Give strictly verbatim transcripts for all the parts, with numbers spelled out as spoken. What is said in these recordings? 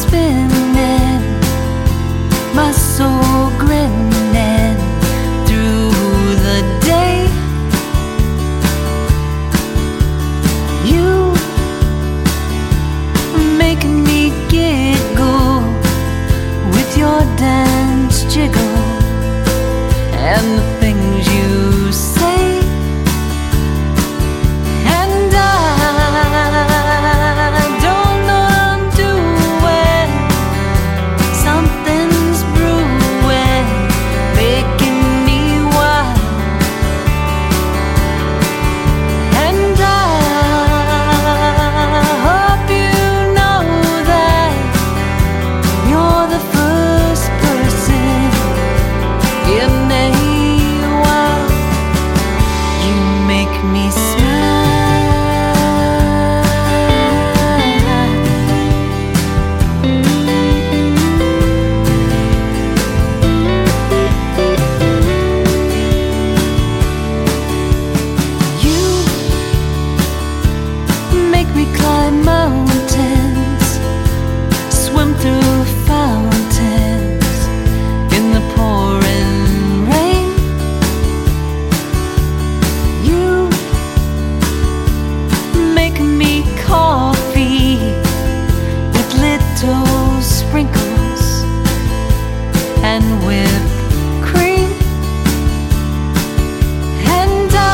spinning, my soul grinning through the day. You making me giggle with your dance jiggle and the things you say. And I don't know what I'm doing. Something's brewing, making me wild. And I hope you know that you're the first person in a while. You make me smile. You make me climb mountains, swim through fountains in the pouring rain. You make me coffee with little sprinkles and whipped cream. And I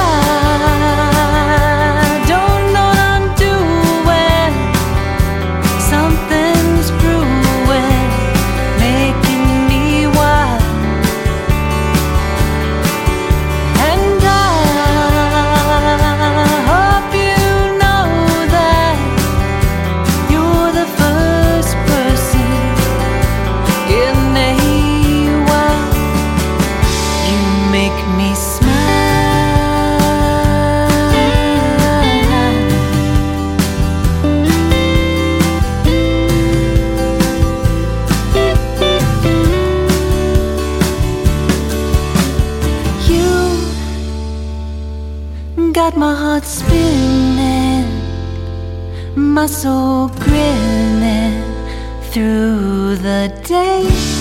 don't know what I'm doing. Something's brewing, making me wild. And I hope you know that you're the first person in a while. You make me smile. You got my heart spinning, my soul grinning through the day.